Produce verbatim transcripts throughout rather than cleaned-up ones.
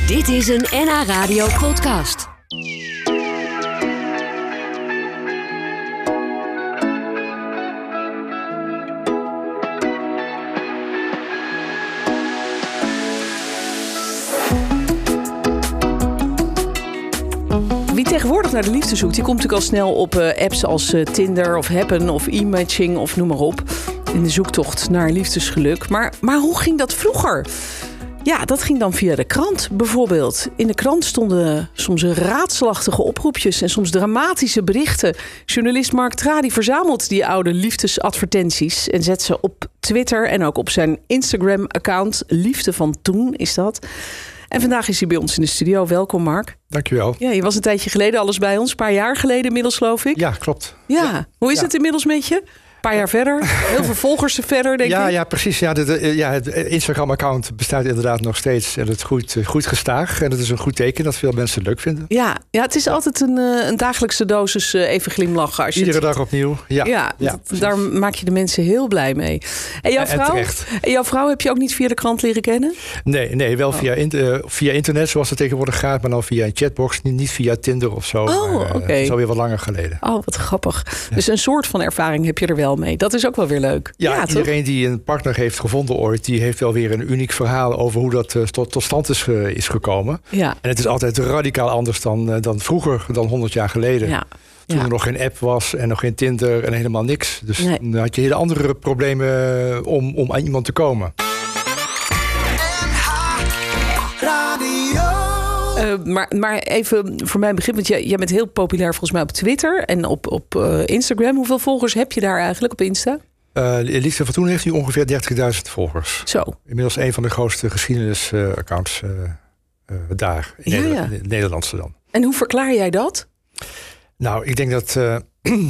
Dit is een N H Radio podcast. Wie tegenwoordig naar de liefde zoekt, die komt natuurlijk al snel op uh, apps als uh, Tinder of Happen of e-matching of noem maar op. In de zoektocht naar liefdesgeluk. Maar, maar hoe ging dat vroeger? Ja, dat ging dan via de krant bijvoorbeeld. In de krant stonden soms raadselachtige oproepjes en soms dramatische berichten. Journalist Mark Tra die verzamelt die oude liefdesadvertenties en zet ze op Twitter en ook op zijn Instagram-account. Liefde van toen is dat. En vandaag is hij bij ons in de studio. Welkom, Mark. Dankjewel. Ja, je was een tijdje geleden alles bij ons. Een paar jaar geleden inmiddels, geloof ik. Ja, klopt. Ja. ja. Hoe is ja. het inmiddels met je? Een paar jaar verder. Heel veel volgers verder, denk ja, ik. Ja, precies. Ja, de, de, ja, het Instagram-account bestaat inderdaad nog steeds. En het groeit, groeit gestaag. En dat is een goed teken dat veel mensen het leuk vinden. Ja, ja het is altijd een, een dagelijkse dosis even glimlachen. Als je Iedere het... dag opnieuw. Ja, ja, ja dat, daar maak je de mensen heel blij mee. En jouw, en vrouw, terecht. en jouw vrouw heb je ook niet via de krant leren kennen? Nee, nee wel oh. via, uh, via internet zoals het tegenwoordig gaat. Maar dan via een chatbox. Niet, niet via Tinder of zo. Oh, oké. Okay. Dat is alweer wat langer geleden. Oh, wat grappig. Ja. Dus een soort van ervaring heb je er wel mee. Dat is ook wel weer leuk. Ja, ja iedereen toch? die een partner heeft gevonden ooit, die heeft wel weer een uniek verhaal over hoe dat uh, tot, tot stand is, uh, is gekomen. Ja. En het is altijd radicaal anders dan, uh, dan vroeger, dan honderd jaar geleden. Ja. Toen ja. er nog geen app was en nog geen Tinder en helemaal niks. Dus nee. dan had je hele andere problemen om, om aan iemand te komen. Uh, maar, maar even voor mijn begrip, want jij, jij bent heel populair volgens mij op Twitter en op, op uh, Instagram. Hoeveel volgers heb je daar eigenlijk op Insta? Uh, Liefde van toen heeft nu ongeveer dertigduizend volgers. Zo. Inmiddels een van de grootste geschiedenisaccounts uh, uh, daar. In, ja, Nederland, ja. in het Nederlandse dan. En hoe verklaar jij dat? Nou, ik denk dat uh,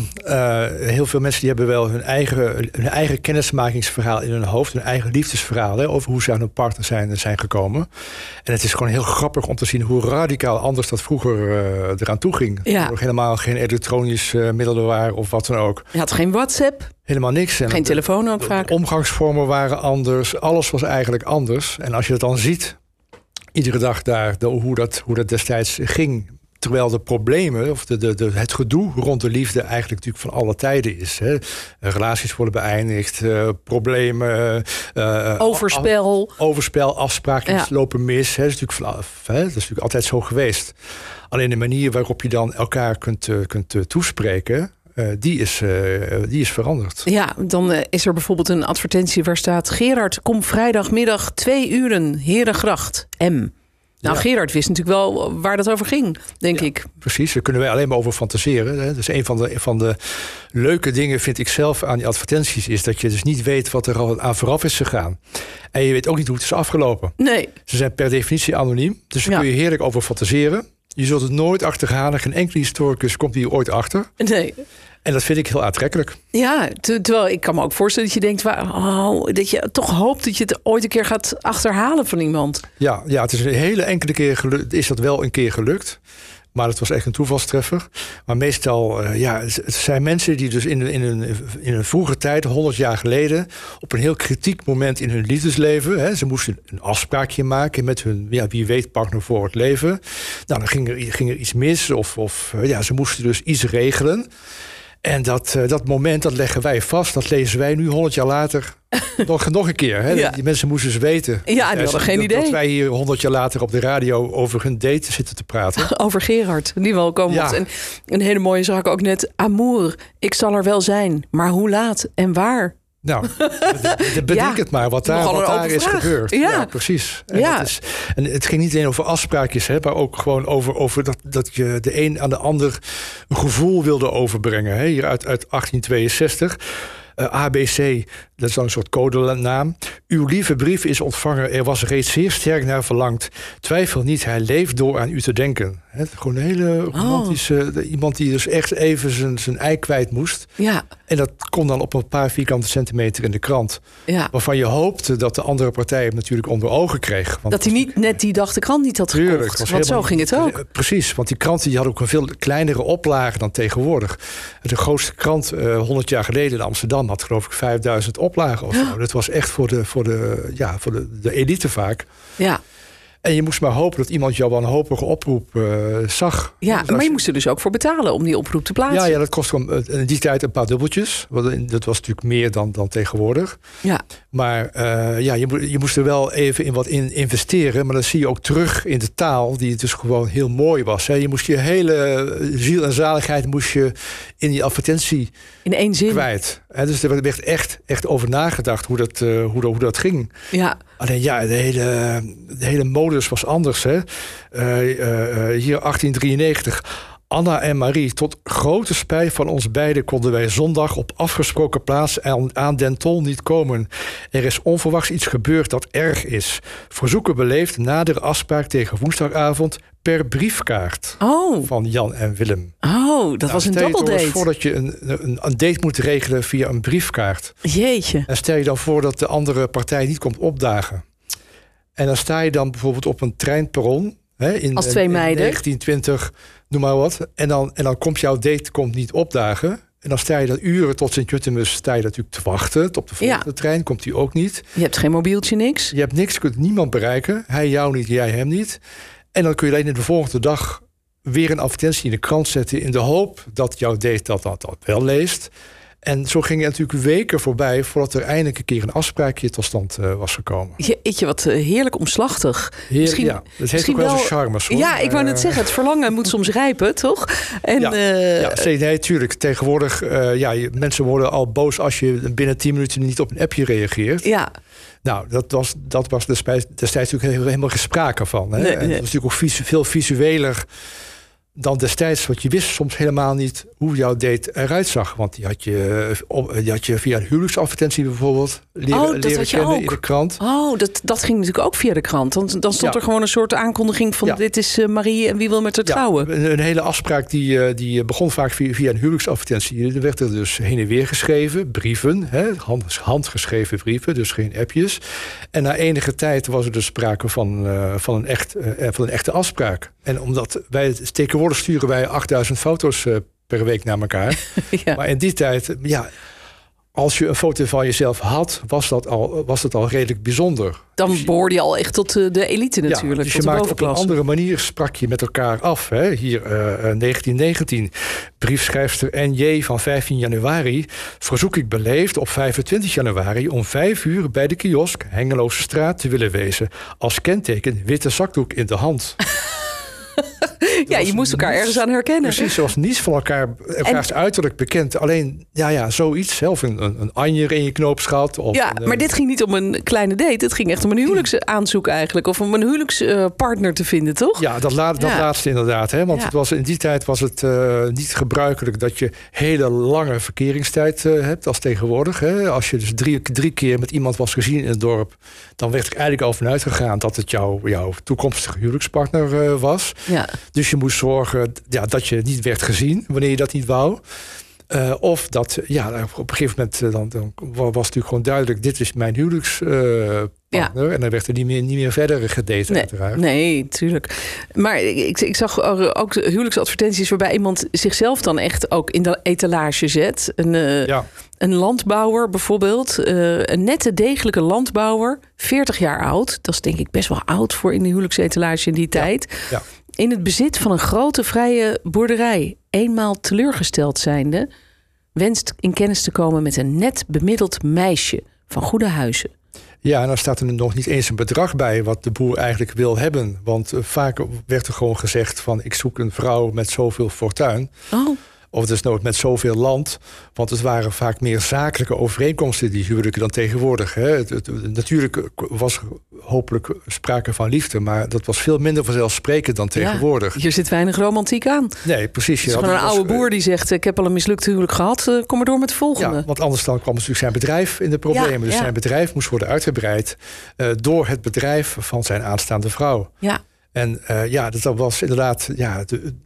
uh, heel veel mensen die hebben wel hun eigen, hun eigen kennismakingsverhaal in hun hoofd. Hun eigen liefdesverhaal hè, over hoe ze aan hun partner zijn, zijn gekomen. En het is gewoon heel grappig om te zien hoe radicaal anders dat vroeger uh, eraan toe ging. Ja. Er nog helemaal geen elektronische uh, middelen waren of wat dan ook. Je had geen WhatsApp? Helemaal niks. En geen de, telefoon ook de, vaak? De omgangsvormen waren anders. Alles was eigenlijk anders. En als je het dan ziet, iedere dag daar, de, hoe, dat, hoe dat destijds ging. Terwijl de problemen, of de, de, de, het gedoe rond de liefde eigenlijk natuurlijk van alle tijden is. Hè. Relaties worden beëindigd, uh, problemen. Uh, overspel. Af, overspel, afspraken ja. lopen mis. Hè. Dat, is natuurlijk van, hè, dat is natuurlijk altijd zo geweest. Alleen de manier waarop je dan elkaar kunt, uh, kunt uh, toespreken, uh, die, is, uh, die is veranderd. Ja, dan uh, is er bijvoorbeeld een advertentie waar staat: Gerard, kom vrijdagmiddag twee uren, Herengracht, M. Nou, ja. Gerard wist natuurlijk wel waar dat over ging, denk ja, ik. Precies, daar kunnen wij alleen maar over fantaseren. Hè. Dus een van de, van de leuke dingen, vind ik zelf, aan die advertenties is dat je dus niet weet wat er al aan vooraf is gegaan. En je weet ook niet hoe het is afgelopen. Nee. Ze zijn per definitie anoniem, dus daar ja. kun je heerlijk over fantaseren. Je zult het nooit achterhalen. Geen enkele historicus komt hier ooit achter. Nee. En dat vind ik heel aantrekkelijk. Ja, ter, terwijl ik kan me ook voorstellen dat je denkt, oh, dat je toch hoopt dat je het ooit een keer gaat achterhalen van iemand. Ja, ja, het is een hele enkele keer gelukt, is dat wel een keer gelukt. Maar het was echt een toevalstreffer. Maar meestal, uh, ja, het zijn mensen die dus in, in, een, in een vroege tijd, honderd jaar geleden, op een heel kritiek moment in hun liefdesleven, hè, ze moesten een afspraakje maken met hun, ja, wie weet, partner voor het leven. Nou, dan ging er, ging er iets mis of, of ja, ze moesten dus iets regelen. En dat, uh, dat moment, dat leggen wij vast. Dat lezen wij nu honderd jaar later nog, nog een keer. Hè? Ja. Die mensen moesten dus weten. Ja, die hadden geen dat, idee. Dat wij hier honderd jaar later op de radio over hun date zitten te praten. Over Gerard, die wel komen. Ja. En een hele mooie zag ik ook net. Amour, ik zal er wel zijn. Maar hoe laat en waar? Nou, bedenk ja. het maar wat daar, wat daar is gebeurd. Ja, ja precies. En, ja. dat is, en het ging niet alleen over afspraakjes, hè, maar ook gewoon over, over dat, dat je de een aan de ander een gevoel wilde overbrengen. Hè. Hier uit, uit achttien tweeënzestig. Uh, A B C, dat is dan een soort codenaam. Uw lieve brief is ontvangen, er was reeds zeer sterk naar verlangd. Twijfel niet, hij leeft door aan u te denken. He, gewoon een hele romantische... Oh. Iemand die dus echt even zijn, zijn ei kwijt moest. Ja. En dat kon dan op een paar vierkante centimeter in de krant. Ja. Waarvan je hoopte dat de andere partij hem natuurlijk onder ogen kreeg. Want dat hij niet net die dag de krant niet had gekocht. Tuurlijk, want zo ging het ook. Precies, want die krant die had ook een veel kleinere oplage dan tegenwoordig. De grootste krant uh, honderd jaar geleden in Amsterdam had geloof ik vijfduizend oplagen of zo. Dat was echt voor de, voor de, ja, voor de, de elite vaak. Ja. En je moest maar hopen dat iemand jouw wanhopige oproep uh, zag. Ja, maar je moest er dus ook voor betalen om die oproep te plaatsen. Ja, ja, dat kost in die tijd een paar dubbeltjes. Dat was natuurlijk meer dan, dan tegenwoordig. Ja. Maar uh, ja, je, je moest er wel even in wat in investeren. Maar dat zie je ook terug in de taal, die dus gewoon heel mooi was. Hè. Je moest je hele ziel en zaligheid moest je in die advertentie in één zin kwijt. Hè, dus er werd echt, echt over nagedacht hoe dat, uh, hoe, hoe dat ging. Ja. Alleen ja, de hele, de hele modus was anders. Hè. Uh, uh, uh, hier achttien drieënnegentig. Anna en Marie, tot grote spijt van ons beiden konden wij zondag op afgesproken plaats aan, aan Den Tol niet komen. Er is onverwachts iets gebeurd dat erg is. Verzoeken beleefd nadere afspraak tegen woensdagavond per briefkaart. Oh. Van Jan en Willem. Oh, dat nou, was een date. dubbeldate. Stel je voordat je een, een, een date moet regelen via een briefkaart. Jeetje. En stel je dan voor dat de andere partij niet komt opdagen. En dan sta je dan bijvoorbeeld op een treinperron. Hè, in, als twee meiden. In negentien twintig, noem maar wat. En dan, en dan komt jouw date komt niet opdagen. En dan sta je dan uren tot Sint-Jutemus sta je natuurlijk te wachten. Op de volgende ja. trein komt hij ook niet. Je hebt geen mobieltje, niks. Je hebt niks, je kunt niemand bereiken. Hij jou niet, jij hem niet. En dan kun je alleen de volgende dag weer een advertentie in de krant zetten in de hoop dat jouw date dat, dat, dat wel leest. En zo ging het natuurlijk weken voorbij voordat er eindelijk een keer een afspraakje tot stand uh, was gekomen. Jeetje, wat uh, heerlijk omslachtig. Heer, misschien, ja, dat heeft ook wel zijn charmes. Hoor. Ja, ik wou net zeggen, het verlangen moet soms rijpen, toch? En, ja, uh, ja, nee, tuurlijk. Tegenwoordig, uh, ja, je, mensen worden al boos als je binnen tien minuten niet op een appje reageert. Ja. Nou, dat was, dat was destijds, destijds natuurlijk helemaal geen sprake van. Hè? Nee, en nee. dat was natuurlijk ook visu, veel visueler dan destijds, want je wist soms helemaal niet hoe jouw date eruit zag. Want die had je, die had je via een huwelijksadvertentie bijvoorbeeld leren, oh, dat leren had je kennen ook. in de krant. Oh, dat, dat ging natuurlijk ook via de krant. Dan, dan stond ja. er gewoon een soort aankondiging van ja. dit is uh, Marie en wie wil met haar ja, trouwen. Een, een hele afspraak die, die begon vaak via, via een huwelijksadvertentie. Er werd er dus heen en weer geschreven, brieven, hè, hand, handgeschreven brieven, dus geen appjes. En na enige tijd was er dus sprake van, uh, van, een, echt, uh, van een echte afspraak. En omdat wij tegenwoordig sturen wij achtduizend foto's uh, per week naar elkaar. ja. Maar in die tijd, ja, als je een foto van jezelf had, was dat al, was dat al redelijk bijzonder. Dan dus behoorde je al echt tot de elite natuurlijk. Ja, dus tot je de maakt op een andere manier sprak je met elkaar af. Hè. Hier uh, negentien negentien, briefschrijfster N J van vijftien januari. Verzoek ik beleefd op vijfentwintig januari om vijf uur bij de kiosk Hengeloze straat te willen wezen. Als kenteken witte zakdoek in de hand. Ja, je moest elkaar niets, ergens aan herkennen. Precies, zoals niets van elkaar, elkaars en, uiterlijk bekend. Alleen, ja, ja, zoiets. Zelf een, een, een anjer in je knoopsgat. Of ja, een, maar dit ging niet om een kleine date. Het ging echt om een huwelijksaanzoek eigenlijk. Of om een huwelijkspartner uh, te vinden, toch? Ja, dat, la, dat ja. laatste inderdaad. Hè? Want ja. het was, in die tijd was het uh, niet gebruikelijk dat je hele lange verkeringstijd uh, hebt als tegenwoordig. Hè? Als je dus drie, drie keer met iemand was gezien in het dorp, dan werd er eigenlijk al vanuit gegaan dat het jouw, jouw toekomstige huwelijkspartner uh, was. Ja. Dus je moest zorgen ja, dat je niet werd gezien wanneer je dat niet wou. Uh, of dat, ja, op een gegeven moment uh, dan, dan was het natuurlijk gewoon duidelijk, dit is mijn huwelijkspartner. Uh, ja. En dan werd er niet meer, niet meer verder gedate, nee, uiteraard. Nee, tuurlijk. Maar ik, ik zag ook huwelijksadvertenties waarbij iemand zichzelf dan echt ook in de etalage zet. Een, uh, ja. een landbouwer bijvoorbeeld. Uh, een nette, degelijke landbouwer. veertig jaar oud. Dat is denk ik best wel oud voor in de huwelijksetalage in die tijd. Ja. Ja. In het bezit van een grote vrije boerderij. Eenmaal teleurgesteld zijnde, wenst in kennis te komen met een net bemiddeld meisje van goede huizen. Ja, en dan staat er nog niet eens een bedrag bij wat de boer eigenlijk wil hebben. Want uh, vaak werd er gewoon gezegd van ik zoek een vrouw met zoveel fortuin. Oh. Of dus nooit met zoveel land. Want het waren vaak meer zakelijke overeenkomsten, die huwelijken, dan tegenwoordig. Hè. Het, het, natuurlijk was hopelijk sprake van liefde, maar dat was veel minder vanzelfsprekend dan tegenwoordig. Ja, hier zit weinig romantiek aan. Nee, precies. Het is gewoon een oude boer die zegt, ik heb al een mislukt huwelijk gehad, kom maar door met de volgende. Ja, want anders dan kwam natuurlijk zijn bedrijf in de problemen. Ja, dus ja. zijn bedrijf moest worden uitgebreid uh, door het bedrijf van zijn aanstaande vrouw. Ja. En uh, ja, dat was inderdaad ja, de,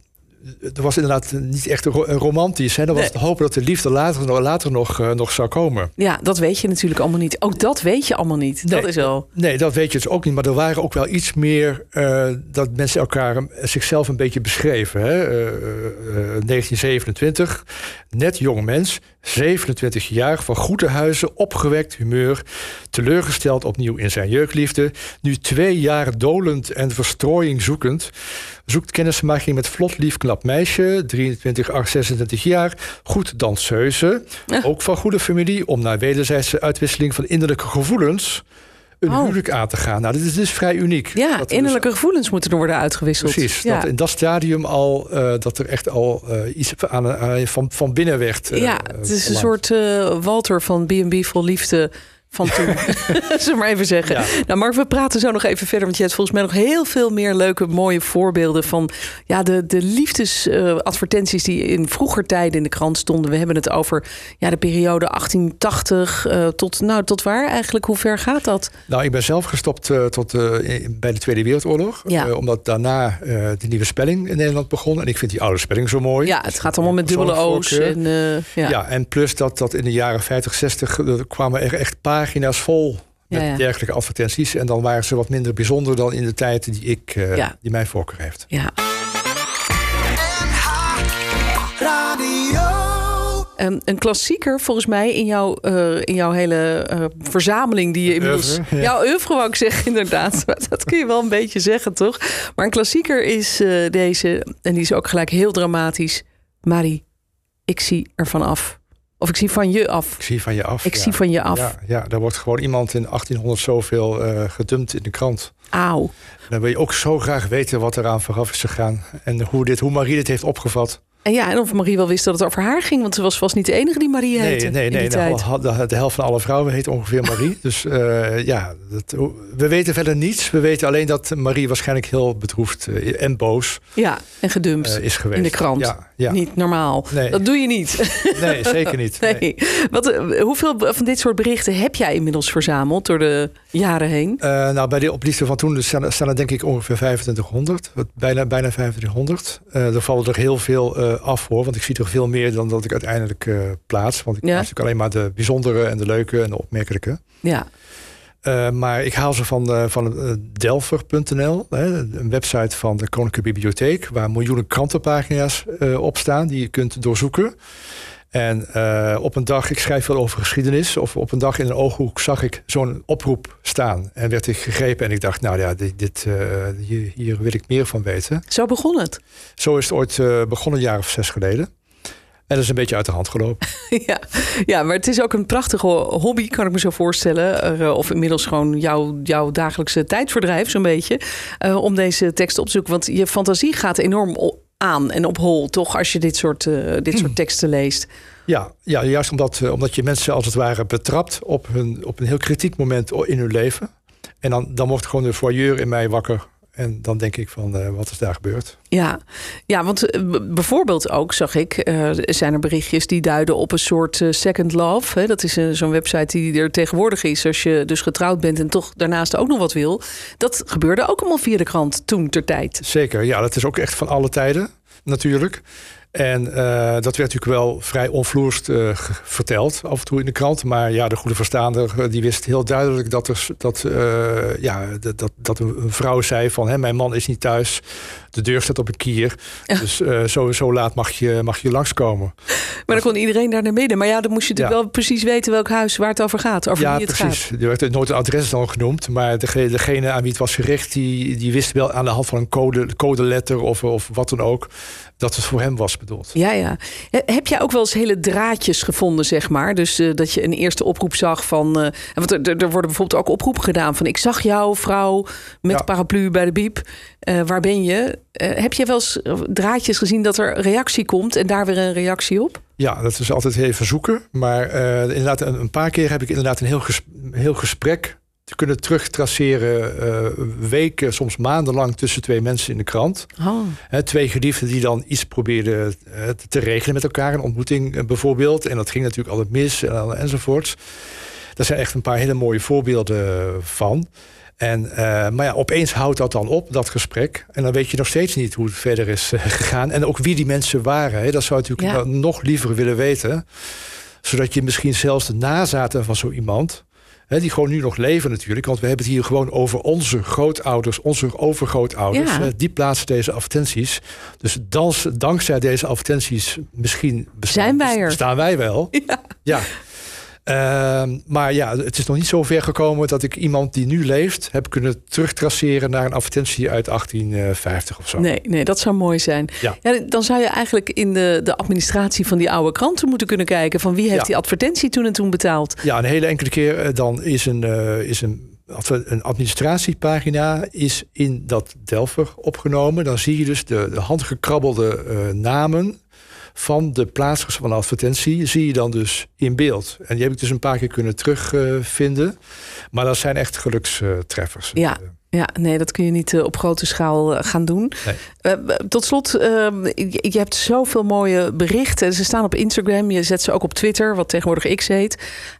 dat was inderdaad niet echt romantisch. Hè? Dat was nee. het hopen dat de liefde later, later nog, uh, nog zou komen. Ja, dat weet je natuurlijk allemaal niet. Ook dat weet je allemaal niet. Dat nee, is wel... Nee, dat weet je dus ook niet. Maar er waren ook wel iets meer uh, dat mensen elkaar uh, zichzelf een beetje beschreven. Hè? Uh, uh, negentien zevenentwintig, net jong mens, zevenentwintig jaar, van goede huizen, opgewekt humeur, teleurgesteld opnieuw in zijn jeugdliefde, nu twee jaar dolend en verstrooiing zoekend, zoekt kennismaking met vlot lief knap meisje, drieëntwintig, zesentwintig jaar, goed danseuse, ja. ook van goede familie, om na wederzijdse uitwisseling van innerlijke gevoelens een oh. huwelijk aan te gaan. Nou, dit is dus vrij uniek. Ja, dat innerlijke dus, gevoelens moeten er worden uitgewisseld. Precies, ja. dat in dat stadium al, uh, dat er echt al uh, iets aan, uh, van, van binnen werd. Uh, ja, het is uh, een soort uh, Walter van B en B Vol Liefde van toen. Zullen we maar even zeggen. Ja. Nou, Mark, we praten zo nog even verder. Want je hebt volgens mij nog heel veel meer leuke, mooie voorbeelden van ja, de, de liefdesadvertenties uh, die in vroeger tijden in de krant stonden. We hebben het over ja, de periode achttien tachtig uh, tot, nou, tot waar eigenlijk? Hoe ver gaat dat? Nou, ik ben zelf gestopt uh, tot, uh, in, bij de Tweede Wereldoorlog. Ja. Uh, omdat daarna uh, de nieuwe spelling in Nederland begon. En ik vind die oude spelling zo mooi. Ja, het gaat allemaal met dubbele O's. En, uh, ja. ja, en plus dat, dat in de jaren vijftig, zestig uh, kwamen er echt pagina's vol met ja, ja. dergelijke advertenties. En dan waren ze wat minder bijzonder dan in de tijd die, ik, uh, ja. die mijn voorkeur heeft. Ja. Um, een klassieker volgens mij in jouw, uh, in jouw hele uh, verzameling die je inmiddels... Oeuvre, ja. Jouw oeuvre wou ik zeggen, inderdaad. Dat kun je wel een beetje zeggen, toch? Maar een klassieker is uh, deze, en die is ook gelijk heel dramatisch. Marie, ik zie ervan af. Of ik zie van je af. Ik zie van je af. Ik ja. zie van je af. Ja, ja, daar wordt gewoon iemand in achttienhonderd zoveel uh, gedumpt in de krant. Auw. Dan wil je ook zo graag weten wat eraan vooraf is gegaan. En hoe, dit, hoe Marie dit heeft opgevat. En ja, en of Marie wel wist dat het over haar ging. Want ze was vast niet de enige die Marie heette. Nee, nee, nee. De, de, de helft van alle vrouwen heet ongeveer Marie. Dus uh, ja, dat, we weten verder niets. We weten alleen dat Marie waarschijnlijk heel bedroefd uh, en boos ja, en gedumpt uh, is geweest. In de krant. Ja, ja. Niet normaal. Nee. Dat doe je niet. Nee, zeker niet. Nee. Nee. Wat, uh, hoeveel van dit soort berichten heb jij inmiddels verzameld door de jaren heen? Uh, nou, bij de oplichten van toen staan, staan er denk ik ongeveer vijfentwintighonderd. Bijna, bijna vijfentwintighonderd. Uh, er vallen er heel veel uh, af hoor. Want ik zie er veel meer dan dat ik uiteindelijk uh, plaats. Want ik ja. plaats natuurlijk alleen maar de bijzondere en de leuke en de opmerkelijke. Ja. Uh, maar ik haal ze van, uh, van uh, delver punt n l, hè, een website van de Koninklijke Bibliotheek, waar miljoenen krantenpagina's uh, op staan die je kunt doorzoeken. En uh, op een dag, ik schrijf veel over geschiedenis, of op een dag in een ooghoek zag ik zo'n oproep staan. En werd ik gegrepen en ik dacht, nou ja, dit, dit, uh, hier, hier wil ik meer van weten. Zo begon het? Zo is het ooit uh, begonnen, een jaar of zes geleden. En dat is een beetje uit de hand gelopen. ja, ja, maar het is ook een prachtige hobby, kan ik me zo voorstellen. Uh, of inmiddels gewoon jouw, jouw dagelijkse tijdverdrijf, zo'n beetje. Uh, om deze teksten op te zoeken. Want je fantasie gaat enorm op aan en op hol, toch, als je dit soort, uh, dit soort teksten leest. Ja, ja juist omdat, uh, omdat je mensen als het ware betrapt op, hun, op een heel kritiek moment in hun leven. En dan, dan wordt gewoon de voyeur in mij wakker. En dan denk ik van, uh, wat is daar gebeurd? Ja, ja want uh, bijvoorbeeld ook, zag ik, uh, zijn er berichtjes die duiden op een soort uh, second love. Hè? Dat is uh, zo'n website die er tegenwoordig is als je dus getrouwd bent en toch daarnaast ook nog wat wil. Dat gebeurde ook allemaal via de krant toen ter tijd. Zeker, ja, dat is ook echt van alle tijden natuurlijk. En uh, dat werd natuurlijk wel vrij onvloerst uh, verteld af en toe in de krant. Maar ja, de goede verstaander uh, die wist heel duidelijk dat, er, dat, uh, ja, dat, dat een vrouw zei van, hè, mijn man is niet thuis. De deur staat op een kier. Ja. Dus uh, zo, zo laat mag je, mag je langskomen. Maar dan kon iedereen daar naar midden. Maar ja, dan moest je natuurlijk ja. wel precies weten welk huis waar het over gaat. Over ja, wie het precies. Gaat. Er werd nooit een adres dan genoemd. Maar degene, degene aan wie het was gericht, die, die wist wel aan de hand van een code, codeletter of, of wat dan ook, dat het voor hem was bedoeld. Ja, ja. Heb jij ook wel eens hele draadjes gevonden, zeg maar? Dus uh, dat je een eerste oproep zag van... Uh, want er, er worden bijvoorbeeld ook oproepen gedaan van... ik zag jou, vrouw, met ja. paraplu bij de biep. Uh, waar ben je? Uh, heb je wel eens draadjes gezien dat er reactie komt... en daar weer een reactie op? Ja, dat is altijd even zoeken. Maar uh, inderdaad, een, een paar keer heb ik inderdaad een heel, ges, heel gesprek... te kunnen terugtraceren, uh, weken, soms maandenlang tussen twee mensen in de krant. Oh. He, twee geliefden die dan iets probeerden uh, te regelen met elkaar. Een ontmoeting uh, bijvoorbeeld. En dat ging natuurlijk altijd mis en, enzovoorts. Daar zijn echt een paar hele mooie voorbeelden van. En, uh, maar ja, opeens houdt dat dan op, dat gesprek. En dan weet je nog steeds niet hoe het verder is uh, gegaan. En ook wie die mensen waren. Hè. Dat zou je natuurlijk ja. nog liever willen weten. Zodat je misschien zelfs de nazaten van zo iemand... Hè, die gewoon nu nog leven natuurlijk. Want we hebben het hier gewoon over onze grootouders, onze overgrootouders. Ja. Uh, die plaatsen deze advertenties. Dus dans, dankzij deze advertenties misschien bestaan, Zijn wij er? bestaan wij wel. Ja. ja. Uh, maar ja, het is nog niet zo ver gekomen dat ik iemand die nu leeft heb kunnen terugtraceren naar een advertentie uit achttien vijftig of zo. Nee, nee, dat zou mooi zijn. Ja. Ja, dan zou je eigenlijk in de, de administratie van die oude kranten moeten kunnen kijken van wie heeft ja. die advertentie toen en toen betaald. Ja, een hele enkele keer uh, dan is een, uh, is een, een administratiepagina is in dat Delver opgenomen. Dan zie je dus de, de handgekrabbelde uh, namen van de plaatsers van de advertentie zie je dan dus in beeld. En die heb ik dus een paar keer kunnen terugvinden. Uh, maar dat zijn echt gelukstreffers. Ja, ja, nee, dat kun je niet uh, op grote schaal uh, gaan doen. Nee. Uh, tot slot, uh, je, je hebt zoveel mooie berichten. Ze staan op Instagram, je zet ze ook op Twitter, wat tegenwoordig X heet.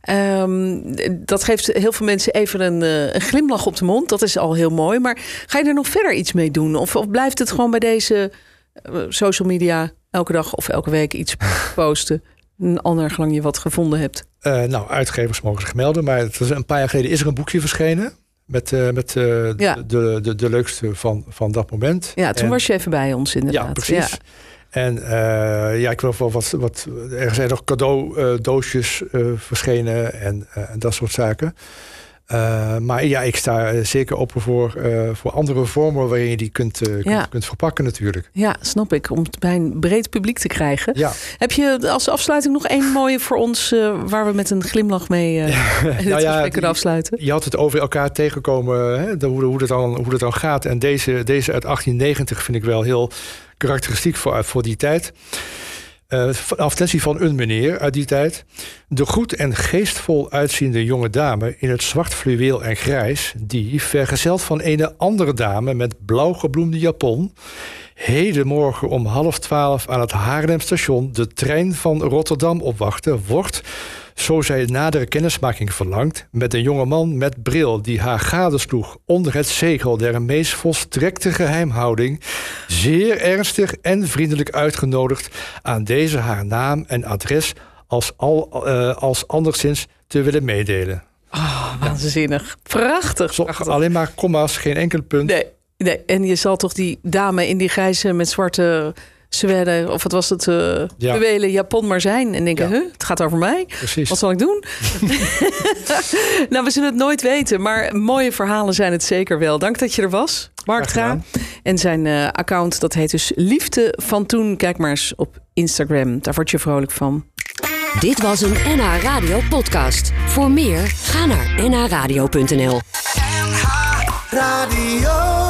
Um, dat geeft heel veel mensen even een, uh, een glimlach op de mond. Dat is al heel mooi. Maar ga je er nog verder iets mee doen? Of, of blijft het gewoon bij deze uh, social media elke dag of elke week iets posten, al naar gelang je wat gevonden hebt? Uh, nou, uitgevers mogen zich melden, maar het was een paar jaar geleden is er een boekje verschenen met, uh, met uh, ja. de, de, de, de leukste van, van dat moment. Ja, toen en, was je even bij ons inderdaad. Ja, precies. Ja. En uh, ja, ik wil wel wat, wat. Er zijn nog cadeaudoosjes uh, verschenen en, uh, en dat soort zaken. Uh, maar ja, ik sta zeker open voor, uh, voor andere vormen waarin je die kunt, uh, kunt, ja. kunt verpakken natuurlijk. Ja, snap ik. Om het bij een breed publiek te krijgen. Ja. Heb je als afsluiting nog één mooie voor ons uh, waar we met een glimlach mee uh, ja. dit nou ja, kunnen afsluiten? Je had het over elkaar tegenkomen, hè, de, hoe, hoe, dat dan, hoe dat dan gaat. En deze, deze uit achttien negentig vind ik wel heel karakteristiek voor, voor die tijd. Uh, advertentie van een meneer uit die tijd. De goed en geestvol uitziende jonge dame in het zwart fluweel en grijs, die, vergezeld van een andere dame met blauw gebloemde japon, hedenmorgen om half twaalf aan het Haarlemstation de trein van Rotterdam opwachtte, wordt, zo zij nadere kennismaking verlangt, met een jongeman met bril die haar gadesloeg onder het zegel der meest volstrekte geheimhouding, zeer ernstig en vriendelijk uitgenodigd aan deze haar naam en adres als, al, uh, als anderszins te willen meedelen. Oh, waanzinnig. Prachtig. Zo, prachtig. Alleen maar komma's, geen enkel punt. Nee, nee, en je zal toch die dame in die grijze met zwarte zwedden, of wat was het, uh, ja. juwelen Japon maar zijn. En denken, ja. huh, het gaat over mij. Precies. Wat zal ik doen? Nou, we zullen het nooit weten, maar mooie verhalen zijn het zeker wel. Dank dat je er was, Mark Tra. En zijn uh, account, dat heet dus Liefde van Toen. Kijk maar eens op Instagram, daar word je vrolijk van. Dit was een N H Radio podcast. Voor meer, ga naar n h radio punt n l. N H Radio.